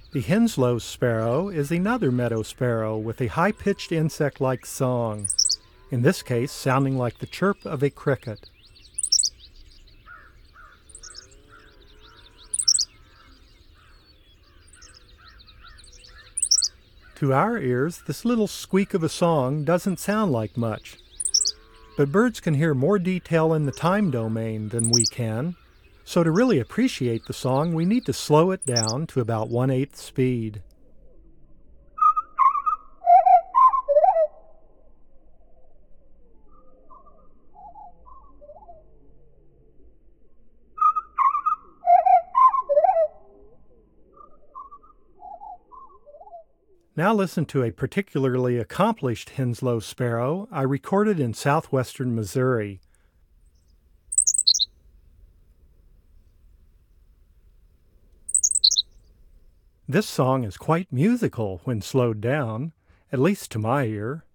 The Henslow sparrow is another meadow sparrow with a high-pitched insect-like song, in this case sounding like the chirp of a cricket. To our ears, this little squeak of a song doesn't sound like much, but birds can hear more detail in the time domain than we can, so to really appreciate the song we need to slow it down to about 1/8 speed. Now listen to a particularly accomplished Henslow sparrow I recorded in southwestern Missouri. This song is quite musical when slowed down, at least to my ear.